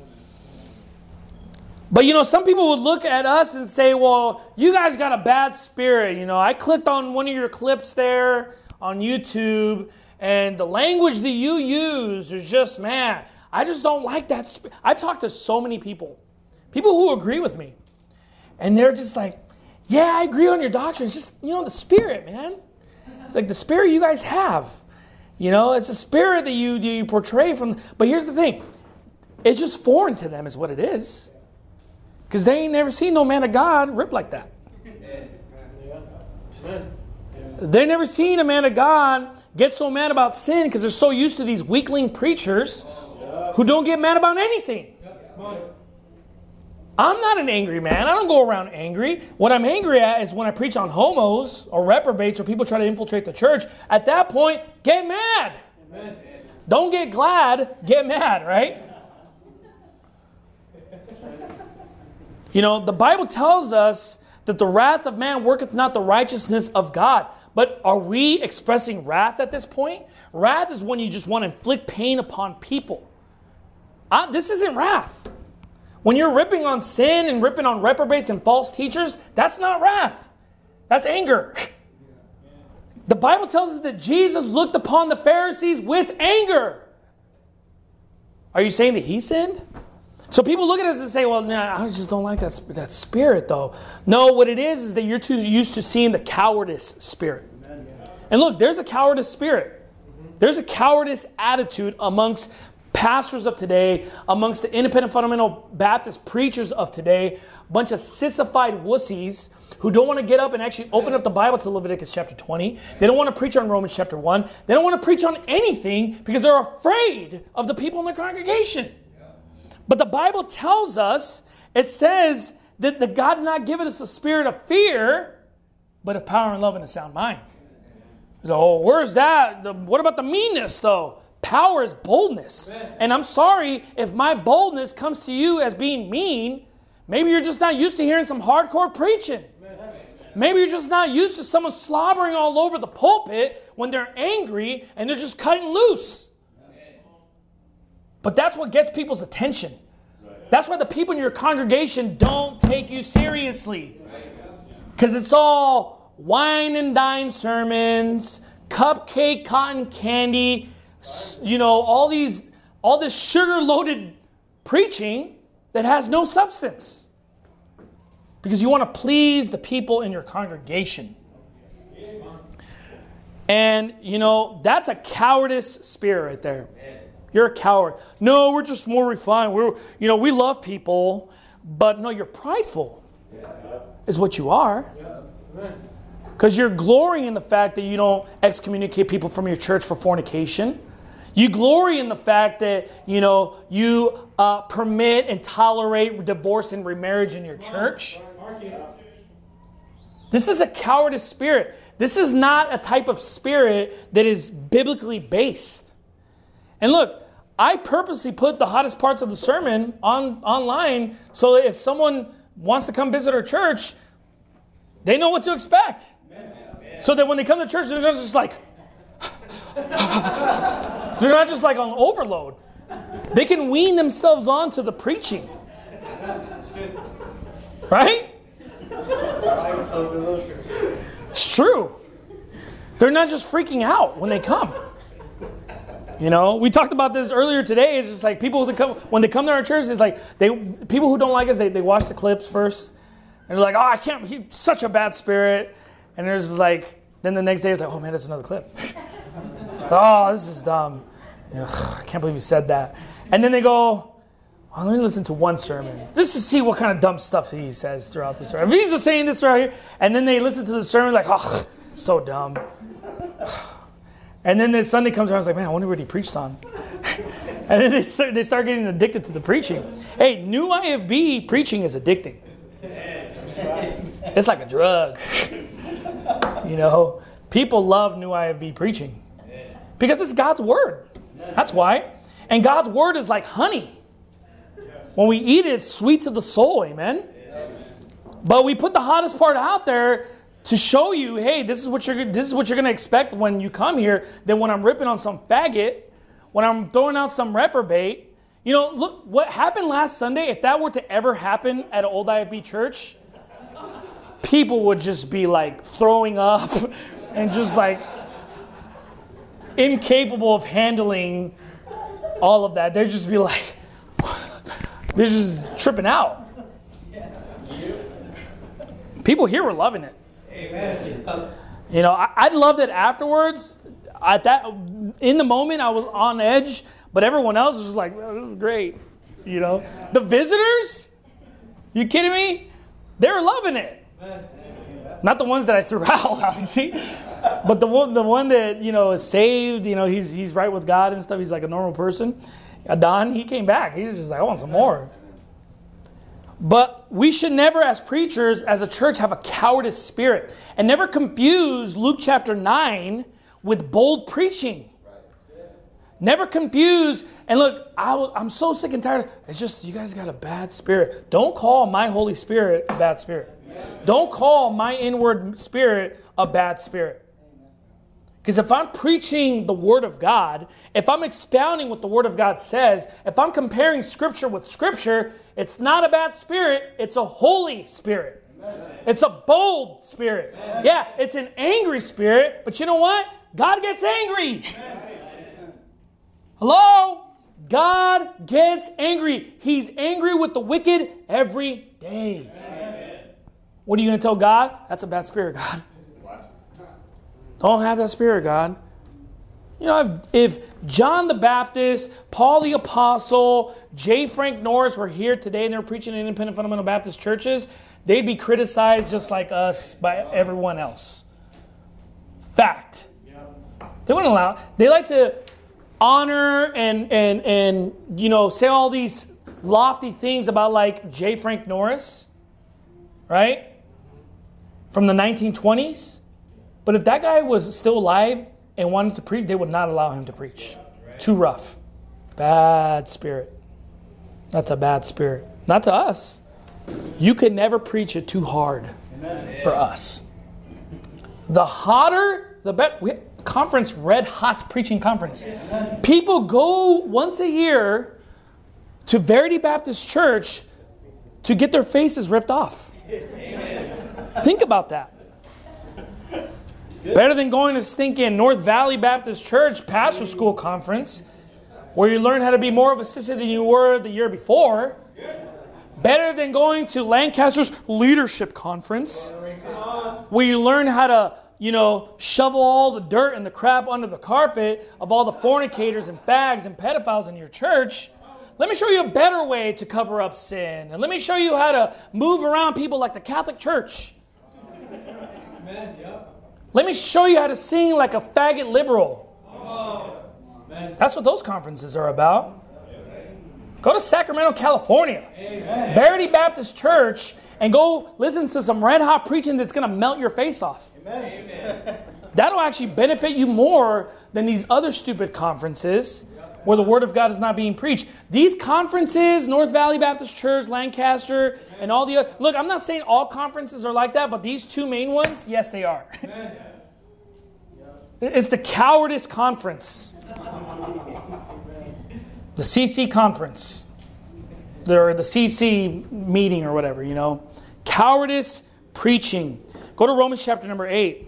But, you know, some people would look at us and say, well, you guys got a bad spirit. You know, I clicked on one of your clips there on YouTube, and the language that you use is just, man, I just don't like that. I've talked to so many people who agree with me. And they're just like, yeah, I agree on your doctrine. It's just, you know, the spirit, man. It's like the spirit you guys have. You know, it's a spirit that you portray from. But here's the thing. It's just foreign to them is what it is. Because they ain't never seen no man of God rip like that. They never seen a man of God get so mad about sin because they're so used to these weakling preachers who don't get mad about anything. I'm not an angry man. I don't go around angry. What I'm angry at is when I preach on homos or reprobates or people try to infiltrate the church. At that point, get mad. Amen. Don't get glad, get mad, right? You know, the Bible tells us that the wrath of man worketh not the righteousness of God. But are we expressing wrath at this point? Wrath is when you just want to inflict pain upon people. This isn't wrath. When you're ripping on sin and ripping on reprobates and false teachers, that's not wrath. That's anger. The Bible tells us that Jesus looked upon the Pharisees with anger. Are you saying that he sinned? So people look at us and say, well, nah, I just don't like that spirit, though. No, what it is that you're too used to seeing the cowardice spirit. And look, there's a cowardice spirit. There's a cowardice attitude amongst pastors of today, amongst the independent fundamental Baptist preachers of today, a bunch of sissified wussies who don't want to get up and actually open up the Bible to Leviticus chapter 20. They don't want to preach on Romans chapter 1. They don't want to preach on anything because they're afraid of the people in their congregation. But the Bible tells us, it says that the God did not give us a spirit of fear, but of power and love and a sound mind. So, where's that? What about the meanness, though? Power is boldness. And I'm sorry if my boldness comes to you as being mean. Maybe you're just not used to hearing some hardcore preaching. Maybe you're just not used to someone slobbering all over the pulpit when they're angry and they're just cutting loose. But that's what gets people's attention. That's why the people in your congregation don't take you seriously. Because it's all wine and dine sermons, cupcake, cotton candy, all this sugar-loaded preaching that has no substance. Because you want to please the people in your congregation. And, that's a cowardice spirit right there. You're a coward. No, we're just more refined. We love people. But no, you're prideful is what you are. Because you're glorying in the fact that you don't excommunicate people from your church for fornication. You glory in the fact that, you permit and tolerate divorce and remarriage in your church. This is a cowardice spirit. This is not a type of spirit that is biblically based. And look, I purposely put the hottest parts of the sermon online so that if someone wants to come visit our church, they know what to expect. So that when they come to church, they're not just like, they're not just like on overload. They can wean themselves onto the preaching. Right? It's true. They're not just freaking out when they come. We talked about this earlier today. It's just like people who come, when they come to our church, it's like people who don't like us, they watch the clips first. And they're like, oh, I can't, he's such a bad spirit. And there's just like, then the next day it's like, oh man, there's another clip. Oh, this is dumb. Ugh, I can't believe you said that. And then they go, oh, let me listen to one sermon just to see what kind of dumb stuff he says throughout the sermon. If he's just saying this right here, and then they listen to the sermon like, oh, so dumb. And then the Sunday comes around, it's like, man, I wonder what he preached on. And then they start getting addicted to the preaching. Hey, new IFB preaching is addicting. It's like a drug. People love new IFB preaching because it's God's word. That's why. And God's word is like honey. When we eat it, it's sweet to the soul. Amen. But we put the hottest part out there to show you, hey, this is what you're going to expect when you come here. Then when I'm ripping on some faggot, when I'm throwing out some reprobate, look what happened last Sunday. If that were to ever happen at an old IFB church, people would just be like throwing up and just like incapable of handling all of that. They'd just be like, they're just tripping out. People here were loving it. Amen. I loved it afterwards. In the moment, I was on edge, but everyone else was just like, oh, this is great. The visitors, you kidding me? They were loving it. Not the ones that I threw out, obviously, but the one that is saved. He's right with God and stuff. He's like a normal person. Adon, he came back. He was just like, I want some more. But we should never, as preachers, as a church, have a cowardice spirit. And never confuse Luke chapter 9 with bold preaching. Never confuse. And look, I'm so sick and tired. It's just, you guys got a bad spirit. Don't call my Holy Spirit a bad spirit. Don't call my inward spirit a bad spirit. Because if I'm preaching the Word of God, if I'm expounding what the Word of God says, if I'm comparing Scripture with Scripture, it's not a bad spirit, it's a holy spirit. Amen. It's a bold spirit. Amen. Yeah, it's an angry spirit, but you know what? God gets angry. Amen. Hello? God gets angry. He's angry with the wicked every day. Amen. What are you going to tell God? That's a bad spirit, God. Don't have that spirit, God. You know, if John the Baptist, Paul the Apostle, J. Frank Norris were here today and they're preaching in independent fundamental Baptist churches, they'd be criticized just like us by everyone else. Fact. They wouldn't allow. They like to honor and you know, say all these lofty things about like J. Frank Norris, right? From the 1920s. But if that guy was still alive and wanted to preach, they would not allow him to preach. Too rough. Bad spirit. That's a bad spirit. Not to us. You could never preach it too hard for us. The hotter, the better. Conference, red hot preaching conference. People go once a year to Verity Baptist Church to get their faces ripped off. Think about that. Better than going to stinking North Valley Baptist Church Pastor School Conference, where you learn how to be more of a sissy than you were the year before. Better than going to Lancaster's Leadership Conference, where you learn how to, you know, shovel all the dirt and the crap under the carpet of all the fornicators and fags and pedophiles in your church. Let me show you a better way to cover up sin. And let me show you how to move around people like the Catholic Church. Amen. Yep. Let me show you how to sing like a faggot liberal. Amen. That's what those conferences are about. Go to Sacramento, California. Amen. Verity Baptist Church, and go listen to some red hot preaching that's going to melt your face off. Amen. That'll actually benefit you more than these other stupid conferences where the Word of God is not being preached. These conferences, North Valley Baptist Church, Lancaster, and all the other... Look, I'm not saying all conferences are like that, but these two main ones, yes, they are. It's the cowardice conference. The CC conference. Or the CC meeting or whatever, you know. Cowardice preaching. Go to Romans chapter number 8.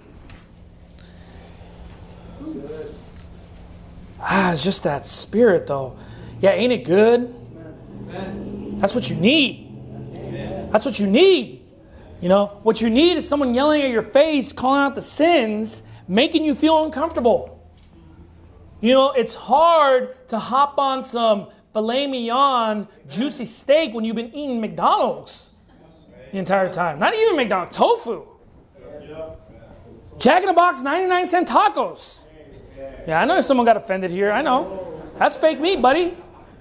It's just that spirit, though. Yeah, ain't it good? That's what you need. That's what you need. You know, what you need is someone yelling at your face, calling out the sins, making you feel uncomfortable. You know, it's hard to hop on some filet mignon, juicy steak when you've been eating McDonald's the entire time. Not even McDonald's, tofu. Jack in the Box 99-cent tacos. Yeah, I know someone got offended here. I know. That's fake meat, buddy.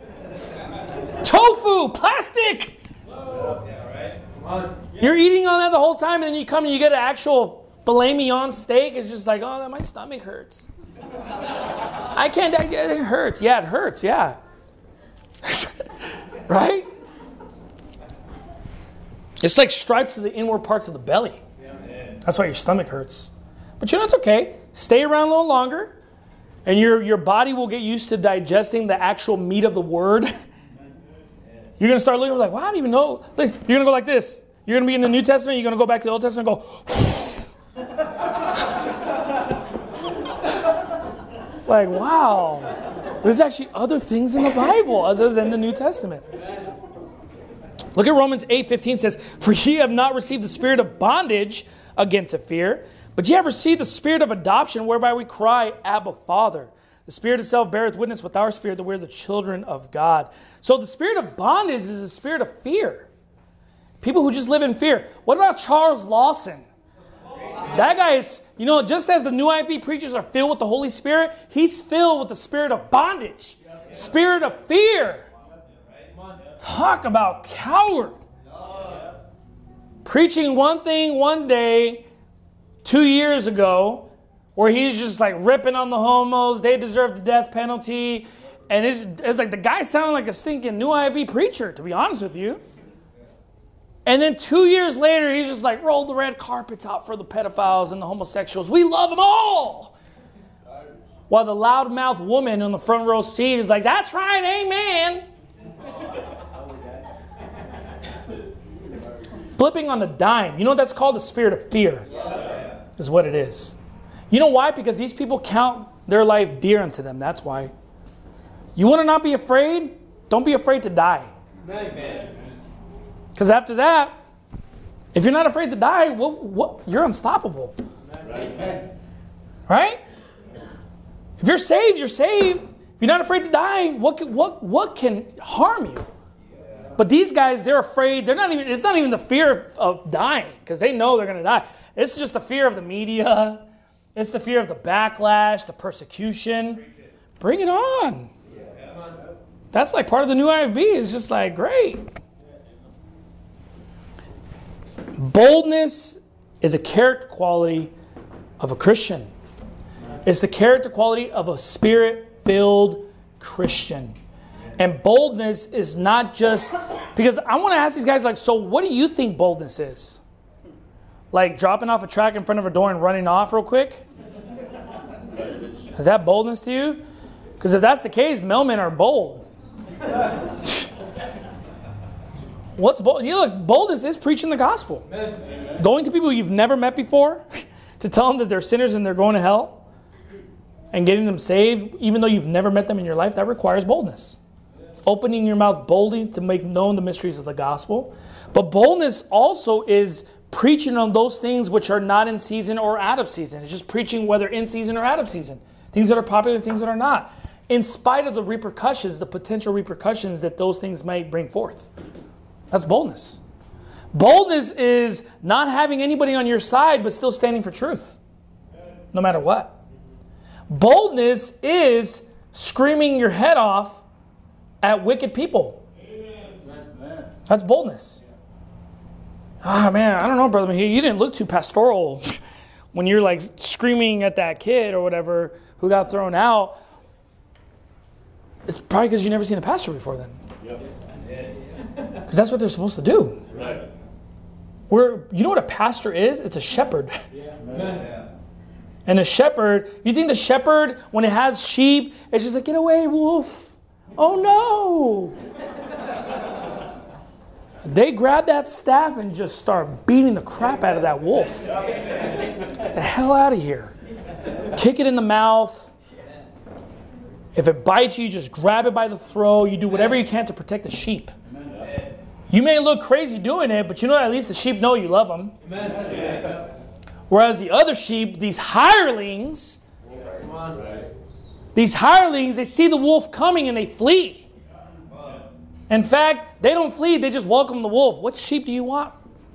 Tofu, plastic. You're eating on that the whole time, and then you come and you get an actual filet mignon steak. It's just like, oh, my stomach hurts. I can't. It hurts. Yeah, it hurts. Yeah. Right? It's like stripes to the inward parts of the belly. That's why your stomach hurts. But you know, it's okay. Stay around a little longer. And your body will get used to digesting the actual meat of the word. You're going to start looking like, well, I don't even know. You're going to go like this. You're going to be in the New Testament. You're going to go back to the Old Testament and go, like, wow. There's actually other things in the Bible other than the New Testament. Look at Romans 8:15 says, for ye have not received the spirit of bondage again to fear, but ye have received the spirit of adoption, whereby we cry, Abba, Father. The Spirit itself beareth witness with our spirit that we're the children of God. So the spirit of bondage is a spirit of fear. People who just live in fear. What about Charles Lawson? That guy is, you know, just as the New IV preachers are filled with the Holy Spirit, he's filled with the spirit of bondage. Spirit of fear. Talk about coward. Preaching one thing one day, 2 years ago, where he's just like ripping on the homos, they deserve the death penalty. And it's like the guy sounded like a stinking New IV preacher, to be honest with you. And then 2 years later, he's just like rolled the red carpets out for the pedophiles and the homosexuals. We love them all. While the loudmouth woman on the front row seat is like, that's right, amen. Flipping on a dime. You know what that's called? The spirit of fear. Is what it is. You know why? Because these people count their life dear unto them. That's why. You want to not be afraid? Don't be afraid to die. Because after that, if you're not afraid to die, you're unstoppable. Right? If you're saved, you're saved. If you're not afraid to die, what can harm you? But these guys, they're afraid. It's not even the fear of dying, because they know they're going to die. It's just the fear of the media. It's the fear of the backlash, the persecution. Bring it on. That's like part of the new IFB. It's just like, great. Boldness is a character quality of a Christian. It's the character quality of a Spirit-filled Christian. And boldness is not just... Because I want to ask these guys, like, so what do you think boldness is? Like dropping off a track in front of a door and running off real quick? Is that boldness to you? Because if that's the case, mailmen are bold. What's bold? You look, boldness is preaching the gospel. Amen. Going to people you've never met before to tell them that they're sinners and they're going to hell, and getting them saved, even though you've never met them in your life, that requires boldness. Opening your mouth boldly to make known the mysteries of the gospel. But boldness also is preaching on those things which are not in season or out of season. It's just preaching whether in season or out of season. Things that are popular, things that are not. In spite of the repercussions, the potential repercussions that those things might bring forth. That's boldness. Boldness is not having anybody on your side but still standing for truth. No matter what. Boldness is screaming your head off at wicked people. That's boldness. Ah, man, I don't know, brother. You didn't look too pastoral when you're like screaming at that kid or whatever who got thrown out. It's probably because you've never seen a pastor before then. Because that's what they're supposed to do. Right. You know what a pastor is? It's a shepherd. Yeah. And a shepherd, you think the shepherd, when it has sheep, it's just like, get away, wolf. Oh no. They grab that staff and just start beating the crap out of that wolf. Get the hell out of here. Kick it in the mouth. If it bites you, just grab it by the throat. You do whatever you can to protect the sheep. You may look crazy doing it, but you know at least the sheep know you love them. Whereas the other sheep, these hirelings, they see the wolf coming and they flee. In fact, they don't flee, they just welcome the wolf. What sheep do you want?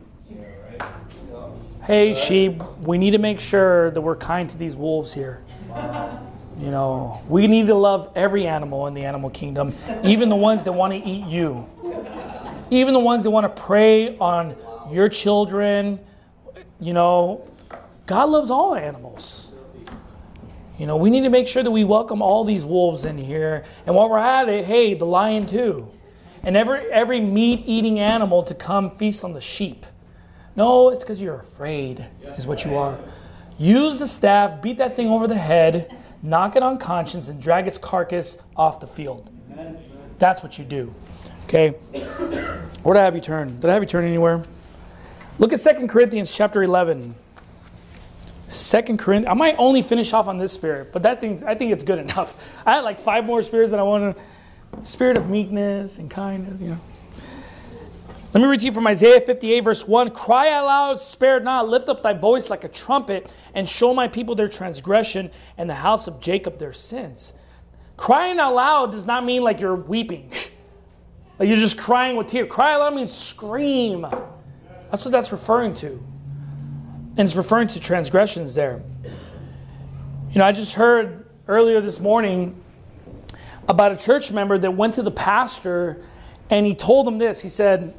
Hey, sheep, we need to make sure that we're kind to these wolves here. You know, we need to love every animal in the animal kingdom, even the ones that want to eat you. Even the ones that want to prey on your children. You know, God loves all animals. You know, we need to make sure that we welcome all these wolves in here. And while we're at it, hey, the lion too. And every meat-eating animal to come feast on the sheep. No, it's because you're afraid, is what you are. Use the staff, beat that thing over the head, knock it unconscious, and drag its carcass off the field. That's what you do. Okay? Where did I have you turn? Did I have you turn anywhere? Look at 2 Corinthians chapter 11. 2 Corinthians. I might only finish off on this spirit, but that thing, I think it's good enough. I had like 5 more spirits that I want to. Spirit of meekness and kindness, you know. Let me read to you from Isaiah 58 verse 1. Cry aloud, spare not, lift up thy voice like a trumpet, and show my people their transgression, and the house of Jacob their sins. Crying out loud does not mean like you're weeping. Like you're just crying with tears. Cry aloud means scream. That's what that's referring to. And it's referring to transgressions there. You know, I just heard earlier this morning about a church member that went to the pastor and he told him this. He said,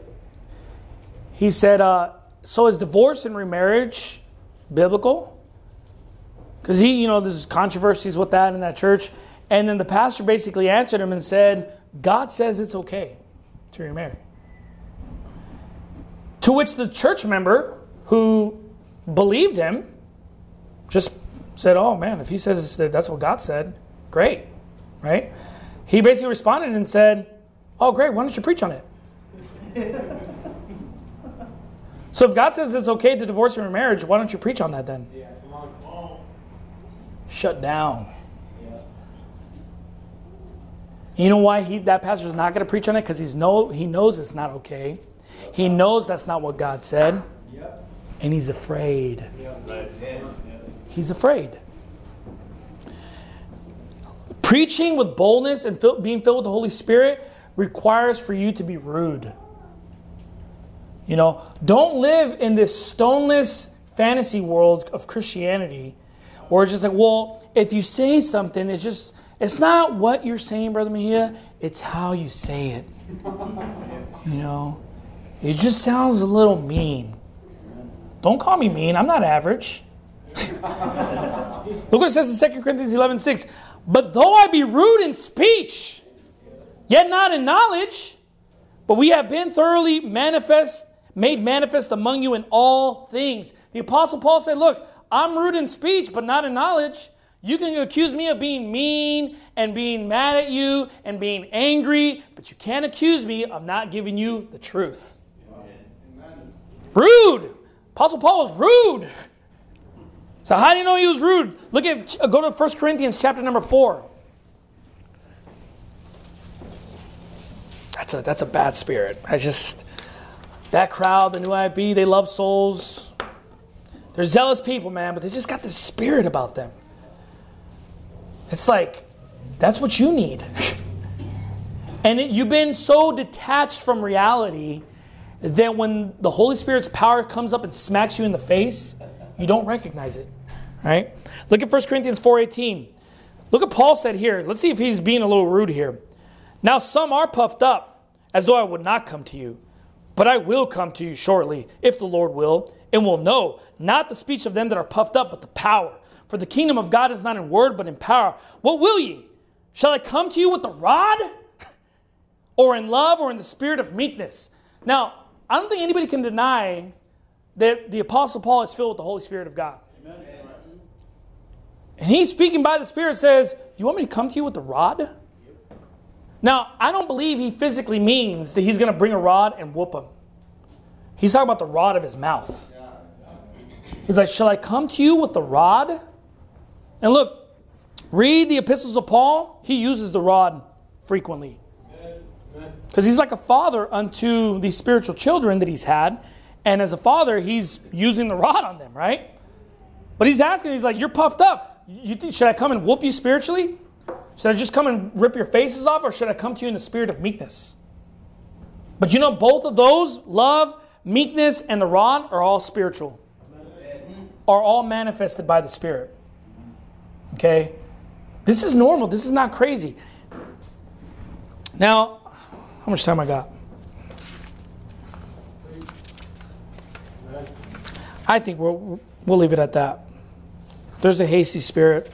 so is divorce and remarriage biblical? Because there's controversies with that in that church. And then the pastor basically answered him and said, God says it's okay to remarry. To which the church member who believed him just said, oh man, if he says that that's what God said, great, right? He basically responded and said, oh great, why don't you preach on it? So if God says it's okay to divorce and remarriage, why don't you preach on that then? Yeah, come on. Shut down. Yeah. You know why that pastor's not going to preach on it? Because he knows it's not okay. He knows that's not what God said. Yep. And he's afraid. Yep. He's afraid. Preaching with boldness and being filled with the Holy Spirit requires for you to be rude. You know, don't live in this stoneless fantasy world of Christianity where it's just like, well, if you say something, it's not what you're saying, Brother Mejia, it's how you say it. You know, it just sounds a little mean. Don't call me mean, I'm not average. Look what it says in 2 Corinthians 11:6. But though I be rude in speech, yet not in knowledge, but we have been thoroughly made manifest among you in all things. The Apostle Paul said, look, I'm rude in speech, but not in knowledge. You can accuse me of being mean and being mad at you and being angry, but you can't accuse me of not giving you the truth. Amen. Rude. Apostle Paul was rude. So how do you know he was rude? Go to 1 Corinthians chapter number 4. That's a bad spirit. That crowd, the New IB, they love souls. They're zealous people, man, but they just got this spirit about them. It's like, that's what you need. And you've been so detached from reality that when the Holy Spirit's power comes up and smacks you in the face, you don't recognize it. Right? Look at 1 Corinthians 4:18. Look what Paul said here. Let's see if he's being a little rude here. Now some are puffed up, as though I would not come to you. But I will come to you shortly, if the Lord will, and will know, not the speech of them that are puffed up, but the power. For the kingdom of God is not in word, but in power. What will ye? Shall I come to you with the rod? Or in love, or in the spirit of meekness? Now, I don't think anybody can deny that the Apostle Paul is filled with the Holy Spirit of God. Amen. And he's speaking by the Spirit, says, you want me to come to you with the rod? Now, I don't believe he physically means that he's going to bring a rod and whoop him. He's talking about the rod of his mouth. He's like, shall I come to you with the rod? And look, read the epistles of Paul. He uses the rod frequently. Because he's like a father unto these spiritual children that he's had. And as a father, he's using the rod on them, right? But he's asking, he's like, you're puffed up. Should I come and whoop you spiritually? Should I just come and rip your faces off? Or should I come to you in the spirit of meekness? But you know, both of those, love, meekness, and the rod, are all spiritual. Are all manifested by the Spirit. Okay? This is normal. This is not crazy. Now, how much time I got? I think we'll leave it at that. There's a hasty spirit.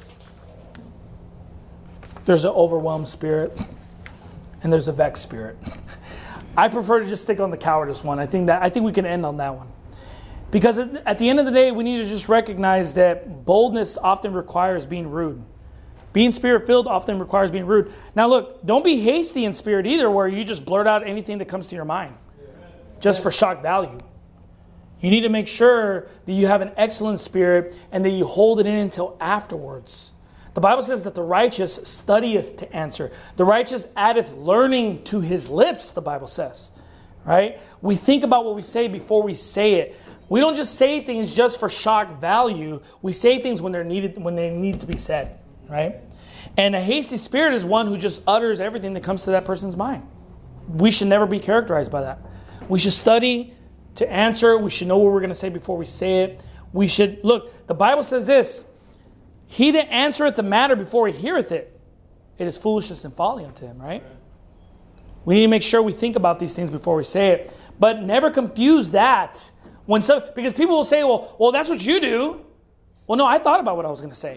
There's an overwhelmed spirit. And there's a vexed spirit. I prefer to just stick on the cowardice one. I think we can end on that one. Because at the end of the day, we need to just recognize that boldness often requires being rude. Being spirit-filled often requires being rude. Now look, don't be hasty in spirit either, where you just blurt out anything that comes to your mind. Just for shock value. You need to make sure that you have an excellent spirit and that you hold it in until afterwards. The Bible says that the righteous studieth to answer. The righteous addeth learning to his lips, the Bible says. Right? We think about what we say before we say it. We don't just say things just for shock value. We say things when they need to be said. Right? And a hasty spirit is one who just utters everything that comes to that person's mind. We should never be characterized by that. We should study to answer. We should know what we're going to say before we say it. We should, look, the Bible says this, he that answereth the matter before he heareth it, it is foolishness and folly unto him, right? We need to make sure we think about these things before we say it. But never confuse that. Because people will say, well, that's what you do. Well, no, I thought about what I was going to say.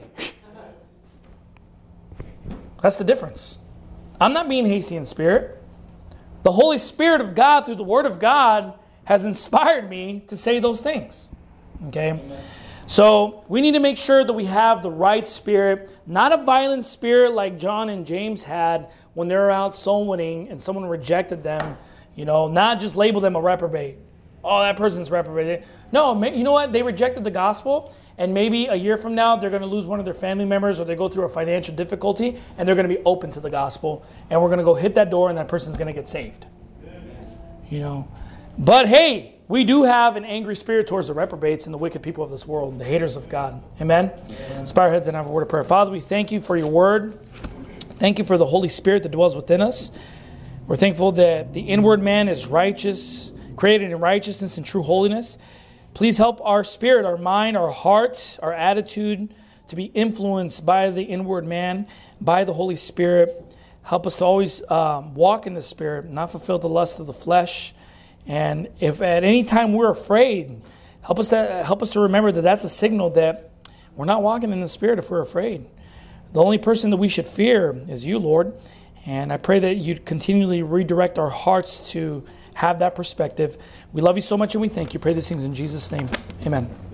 That's the difference. I'm not being hasty in spirit. The Holy Spirit of God, through the Word of God, has inspired me to say those things. Okay? Amen. So we need to make sure that we have the right spirit, not a violent spirit like John and James had when they were out soul winning and someone rejected them. You know, not just label them a reprobate. Oh, that person's reprobate. No, you know what? They rejected the gospel, and maybe a year from now they're going to lose one of their family members, or they go through a financial difficulty, and they're going to be open to the gospel, and we're going to go hit that door, and that person's going to get saved. You know, but hey, we do have an angry spirit towards the reprobates and the wicked people of this world, and the haters of God. Amen? Let's bow our heads and have a word of prayer. Father, we thank you for your word. Thank you for the Holy Spirit that dwells within us. We're thankful that the inward man is righteous, created in righteousness and true holiness. Please help our spirit, our mind, our heart, our attitude to be influenced by the inward man, by the Holy Spirit. Help us to always walk in the Spirit, not fulfill the lust of the flesh. And if at any time we're afraid, help us to remember that that's a signal that we're not walking in the Spirit if we're afraid. The only person that we should fear is you, Lord. And I pray that you'd continually redirect our hearts to have that perspective. We love you so much and we thank you. Pray these things in Jesus' name. Amen.